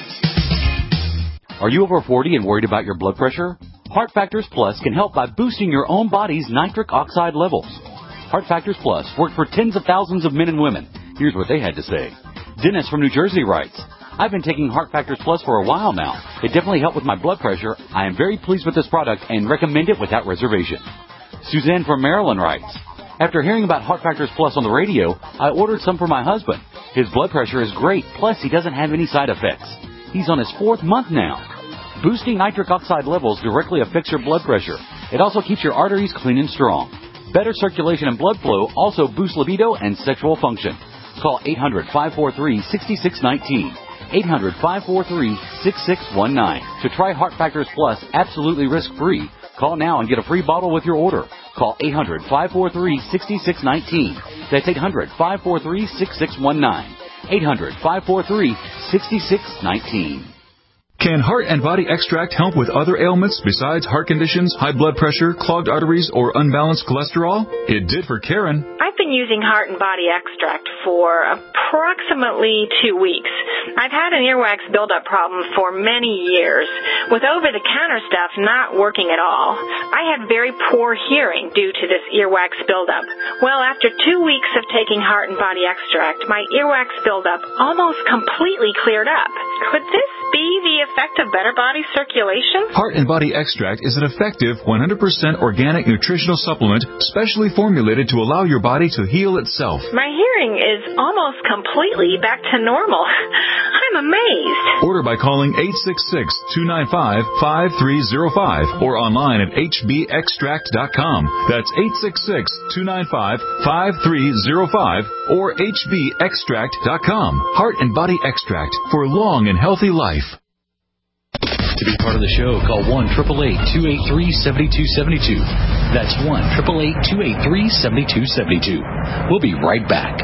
R: Are you over forty and worried about your blood pressure? Heart Factors Plus can help by boosting your own body's nitric oxide levels. Heart Factors Plus worked for tens of thousands of men and women. Here's what they had to say. Dennis from New Jersey writes, I've been taking Heart Factors Plus for a while now. It definitely helped with my blood pressure. I am very pleased with this product and recommend it without reservation. Suzanne from Maryland writes, after hearing about Heart Factors Plus on the radio, I ordered some for my husband. His blood pressure is great, plus he doesn't have any side effects. He's on his fourth month now. Boosting nitric oxide levels directly affects your blood pressure. It also keeps your arteries clean and strong. Better circulation and blood flow also boosts libido and sexual function. Call eight hundred, five four three, six six one nine. eight hundred, five four three, six six one nine. To try Heart Factors Plus absolutely risk-free, call now and get a free bottle with your order. Call eight hundred, five four three, six six one nine. That's eight hundred, five four three, six six one nine. eight hundred, five four three, six six one nine.
S: Can Heart and Body Extract help with other ailments besides heart conditions, high blood pressure, clogged arteries, or unbalanced cholesterol? It did for Karen.
T: I've been using Heart and Body Extract for approximately two weeks. I've had an earwax buildup problem for many years, with over-the-counter stuff not working at all. I had very poor hearing due to this earwax buildup. Well, after two weeks of taking Heart and Body Extract, my earwax buildup almost completely cleared up. Could this be the effect of better body circulation?
S: Heart and Body Extract is an effective one hundred percent organic nutritional supplement specially formulated to allow your body to heal itself.
T: My hearing is almost completely back to normal. I'm amazed.
S: Order by calling eight six six, two nine five, five three zero five or online at h b extract dot com. That's eight six six, two nine five, five three zero five or h b extract dot com. Heart and Body Extract for long and healthy life.
P: To be part of the show, call one eight eight eight, two eight three, seven two seven two. That's one eight eight eight, two eight three, seven two seven two. We'll be right back.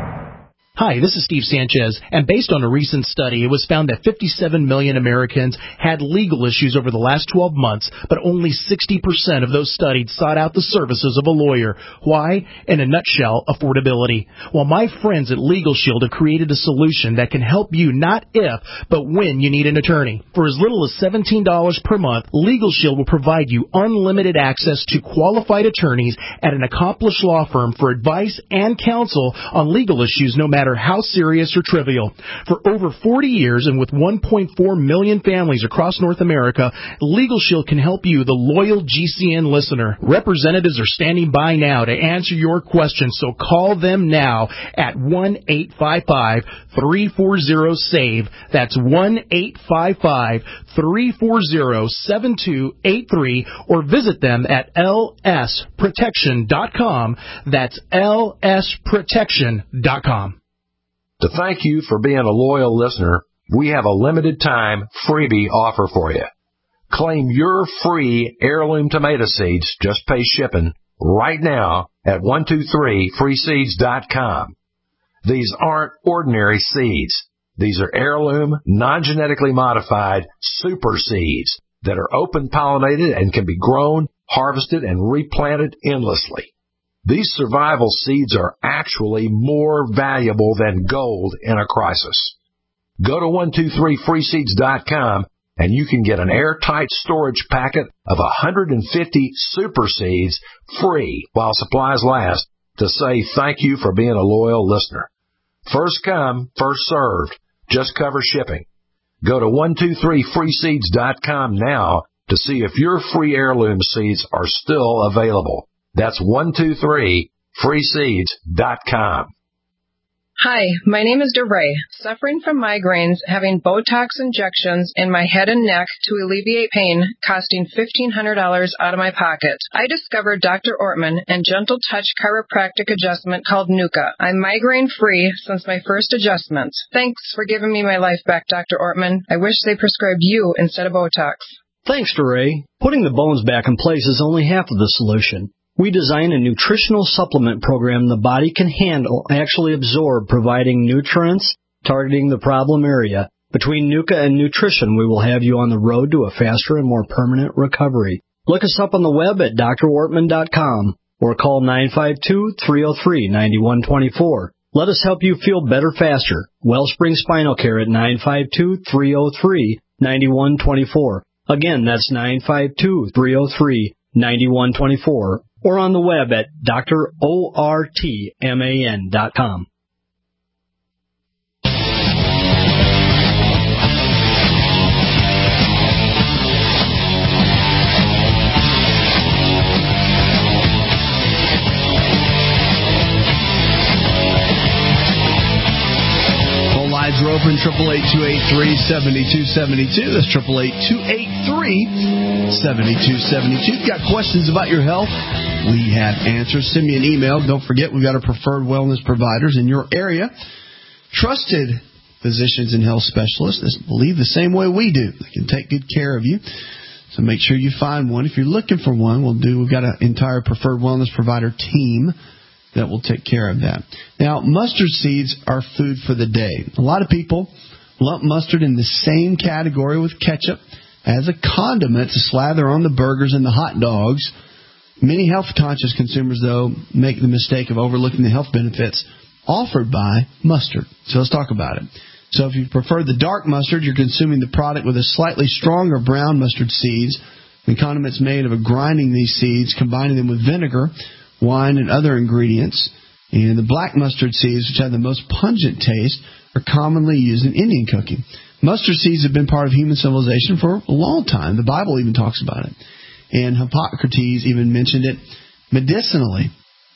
U: Hi, this is Steve Sanchez, and based on a recent study, it was found that fifty-seven million Americans had legal issues over the last twelve months, but only sixty percent of those studied sought out the services of a lawyer. Why? In a nutshell, affordability. Well, my friends at Legal Shield have created a solution that can help you not if, but when you need an attorney. For as little as seventeen dollars per month, Legal Shield will provide you unlimited access to qualified attorneys at an accomplished law firm for advice and counsel on legal issues no matter how serious or trivial. For over forty years and with one point four million families across North America, Legal Shield can help you, the loyal G C N listener. Representatives are standing by now to answer your questions, so call them now at one eight five five, three four zero, S A V E. That's one eight five five, three four zero, seven two eight three or visit them at l s protection dot com. That's l s protection dot com.
V: To thank you for being a loyal listener, we have a limited time freebie offer for you. Claim your free heirloom tomato seeds, just pay shipping, right now at one two three free seeds dot com. These aren't ordinary seeds. These are heirloom, non-genetically modified super seeds that are open-pollinated and can be grown, harvested, and replanted endlessly. These survival seeds are actually more valuable than gold in a crisis. Go to one two three free seeds dot com and you can get an airtight storage packet of one hundred fifty super seeds free while supplies last to say thank you for being a loyal listener. First come, first served. Just cover shipping. Go to one two three free seeds dot com now to see if your free heirloom seeds are still available. That's one two three free seeds dot com.
W: Hi, my name is DeRay, suffering from migraines, having Botox injections in my head and neck to alleviate pain, costing fifteen hundred dollars out of my pocket. I discovered Doctor Ortman and Gentle Touch chiropractic adjustment called Nuka. I'm migraine-free since my first adjustment. Thanks for giving me my life back, Doctor Ortman. I wish they prescribed you instead of Botox.
X: Thanks, DeRay. Putting the bones back in place is only half of the solution. We design a nutritional supplement program the body can handle, actually absorb, providing nutrients, targeting the problem area. Between Nuka and nutrition, we will have you on the road to a faster and more permanent recovery. Look us up on the web at d r ortman dot com or call nine five two, three zero three, nine one two four. Let us help you feel better faster. Wellspring Spinal Care at nine five two, three zero three, nine one two four. Again, that's nine five two, three zero three, nine one two four. or on the web at D R O R T M A N dot com.
C: Lines are open, triple eight two eight three seven two seven two. That's triple eight two eight three seven two seven two. If you've got questions about your health, we have answers. Send me an email. Don't forget, we've got our preferred wellness providers in your area. Trusted physicians and health specialists that believe the same way we do. They can take good care of you. So make sure you find one. If you're looking for one, we'll do. We've got an entire preferred wellness provider team that will take care of that. Now, mustard seeds are food for the day. A lot of people lump mustard in the same category with ketchup as a condiment to slather on the burgers and the hot dogs. Many health-conscious consumers, though, make the mistake of overlooking the health benefits offered by mustard. So let's talk about it. So if you prefer the dark mustard, you're consuming the product with a slightly stronger brown mustard seeds. The condiment's made of a grinding these seeds, combining them with vinegar, wine, and other ingredients. And the black mustard seeds, which have the most pungent taste, are commonly used in Indian cooking. Mustard seeds have been part of human civilization for a long time. The Bible even talks about it. And Hippocrates even mentioned it medicinally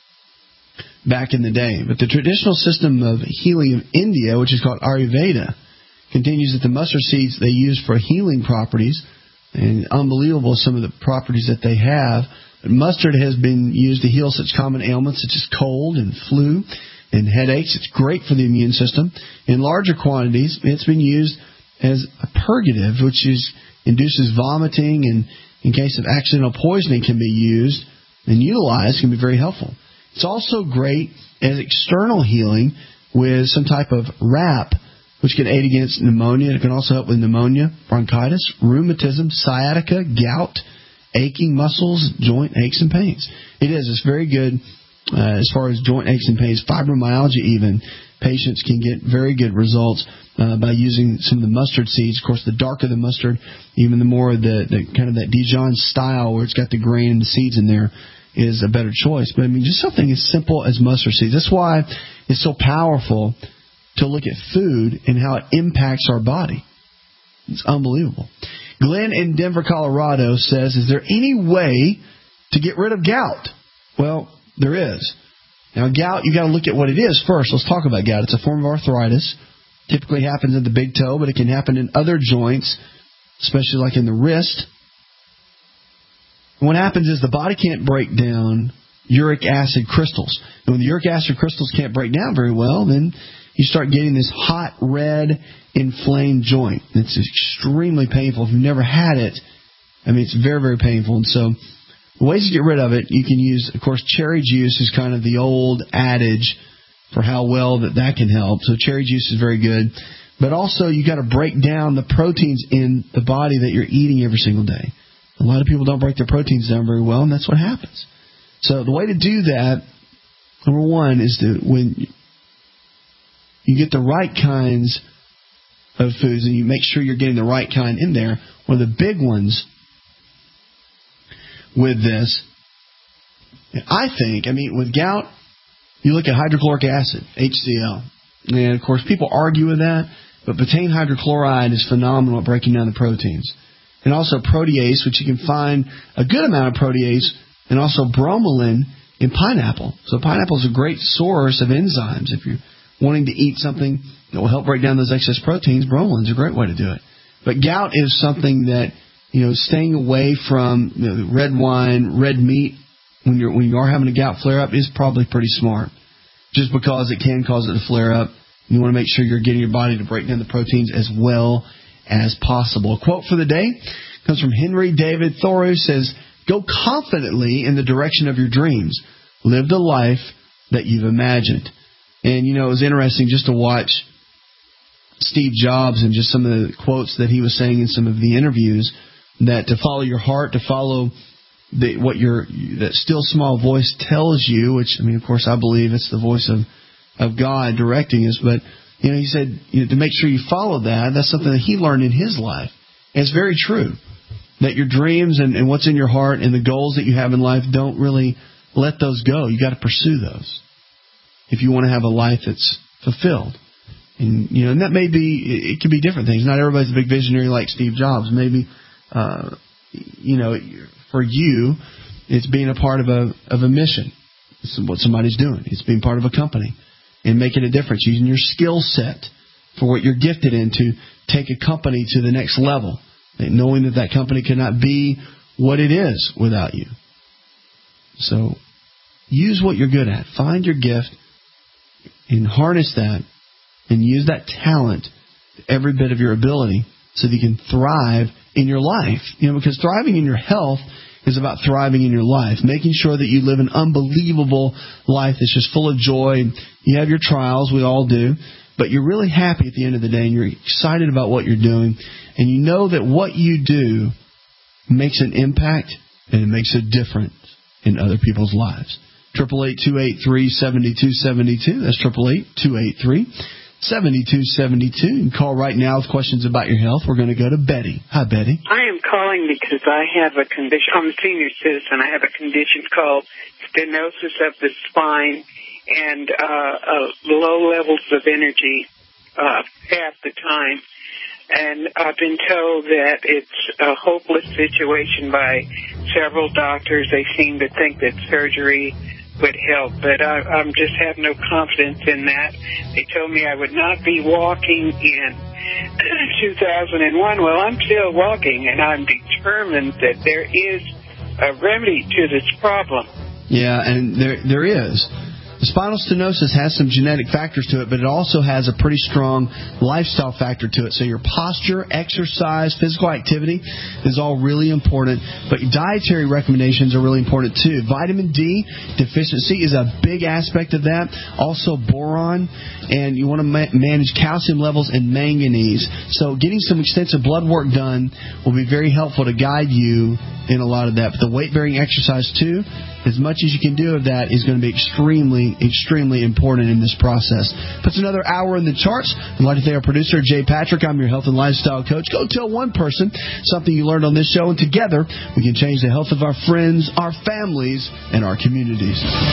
C: back in the day. But the traditional system of healing of India, which is called Ayurveda, continues that the mustard seeds they use for healing properties, and unbelievable some of the properties that they have. But mustard has been used to heal such common ailments such as cold and flu and headaches. It's great for the immune system. In larger quantities, it's been used as a purgative, which is induces vomiting, and in case of accidental poisoning can be used and utilized, can be very helpful. It's also great as external healing with some type of wrap, which can aid against pneumonia. It can also help with pneumonia, bronchitis, rheumatism, sciatica, gout, aching muscles, joint aches and pains. It is. It's very good uh, as far as joint aches and pains. Fibromyalgia even. Patients can get very good results uh, by using some of the mustard seeds. Of course, the darker the mustard, even the more the, the kind of that Dijon style where it's got the grain and the seeds in there is a better choice. But, I mean, just something as simple as mustard seeds. That's why it's so powerful to look at food and how it impacts our body. It's unbelievable. Glenn in Denver, Colorado says, is there any way to get rid of gout? Well, there is. Now, gout, you've got to look at what it is first. Let's talk about gout. It's a form of arthritis. Typically happens at the big toe, but it can happen in other joints, especially like in the wrist. And what happens is the body can't break down uric acid crystals. And when the uric acid crystals can't break down very well, then you start getting this hot, red, inflamed joint. It's extremely painful. If you've never had it, I mean, it's very, very painful. And so the ways to get rid of it, you can use, of course, cherry juice is kind of the old adage for how well that that can help. So cherry juice is very good. But also you got to break down the proteins in the body that you're eating every single day. A lot of people don't break their proteins down very well, and that's what happens. So the way to do that, number one, is to when you get the right kinds of foods and you make sure you're getting the right kind in there. One of the big ones with this, I think, I mean, with gout, you look at hydrochloric acid, H C L. And, of course, people argue with that, but betaine hydrochloride is phenomenal at breaking down the proteins. And also protease, which you can find a good amount of protease, and also bromelain in pineapple. So pineapple is a great source of enzymes. If you're wanting to eat something that will help break down those excess proteins, bromelain is a great way to do it. But gout is something that, you know, staying away from, you know, red wine, red meat when you're when you are having a gout flare up is probably pretty smart. Just because it can cause it to flare up, you want to make sure you're getting your body to break down the proteins as well as possible. A quote for the day comes from Henry David Thoreau, says, "Go confidently in the direction of your dreams. Live the life that you've imagined." And, you know, it was interesting just to watch Steve Jobs and just some of the quotes that he was saying in some of the interviews, that to follow your heart, to follow the, what your that still small voice tells you, which, I mean, of course, I believe it's the voice of, of God directing us. But, you know, he said, you know, to make sure you follow that, that's something that he learned in his life. And it's very true, that your dreams and, and what's in your heart and the goals that you have in life don't really let those go. You got to pursue those if you want to have a life that's fulfilled. And you know, and that may be, it could be different things. Not everybody's a big visionary like Steve Jobs. Maybe, uh, you know, for you, it's being a part of a of a mission. It's what somebody's doing. It's being part of a company and making a difference, using your skill set for what you're gifted in to take a company to the next level, and knowing that that company cannot be what it is without you. So use what you're good at. Find your gift and harness that and use that talent, every bit of your ability, so that you can thrive in your life. You know, because thriving in your health is about thriving in your life, making sure that you live an unbelievable life that's just full of joy. You have your trials, we all do, but you're really happy at the end of the day, and you're excited about what you're doing, and you know that what you do makes an impact and it makes a difference in other people's lives. eight eight eight, two eight three, seven two seven two. That's eight eight eight, two eight three, seven two seven two. You can call right now with questions about your health. We're going to go to Betty. Hi, Betty.
A: I am calling because I have a condition. I'm a senior citizen. I have a condition called stenosis of the spine and uh, uh, low levels of energy uh, half the time. And I've been told that it's a hopeless situation by several doctors. They seem to think that surgery would help, but I I'm just have no confidence in that. They told me I would not be walking in two thousand one. Well, I'm still walking, and I'm determined that there is a remedy to this problem.
C: Yeah, and there there is. The spinal stenosis has some genetic factors to it, but it also has a pretty strong lifestyle factor to it. So your posture, exercise, physical activity is all really important. But dietary recommendations are really important too. Vitamin D deficiency is a big aspect of that. Also boron, and you want to ma- manage calcium levels and manganese. So getting some extensive blood work done will be very helpful to guide you in a lot of that. But the weight-bearing exercise too, as much as you can do of that, is going to be extremely, extremely important in this process. Puts another hour in the charts. I'd like to thank our producer, Jay Patrick. I'm your health and lifestyle coach. Go tell one person something you learned on this show, and together we can change the health of our friends, our families, and our communities.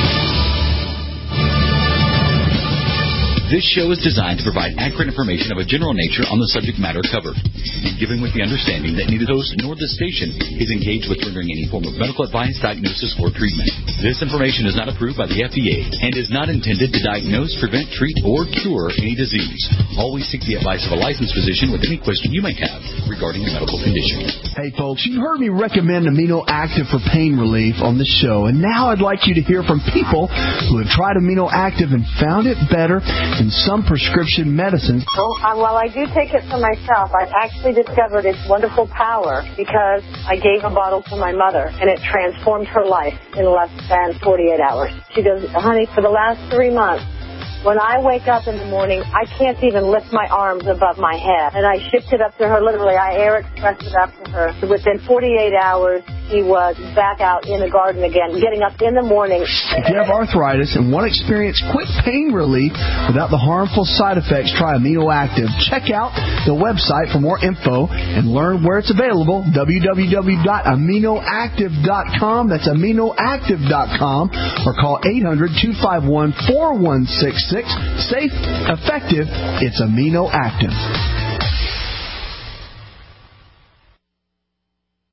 B: This show is designed to provide accurate information of a general nature on the subject matter covered, and given with the understanding that neither host nor the station is engaged with rendering any form of medical advice, diagnosis, or treatment. This information is not approved by the F D A and is not intended to diagnose, prevent, treat, or cure any disease. Always seek the advice of a licensed physician with any question you may have regarding your medical condition.
C: Hey, folks, you've heard me recommend Amino Active for pain relief on this show, and now I'd like you to hear from people who have tried Amino Active and found it better than some prescription medicines.
D: Well, uh, while I do take it for myself, I've actually discovered its wonderful power because I gave a bottle to my mother, and it transformed her life in less than forty-eight hours. She goes, honey, for the last three months, when I wake up in the morning, I can't even lift my arms above my head. And I shipped it up to her, literally. I air expressed it up to her. So within forty-eight hours, she was back out in the garden again, getting up in the morning.
C: If you have arthritis and want to experience quick pain relief without the harmful side effects, try Amino Active. Check out the website for more info and learn where it's available, w w w dot amino active dot com. That's amino active dot com. Or call eight hundred, two five one, four one six six. Safe, effective, it's Amino Active.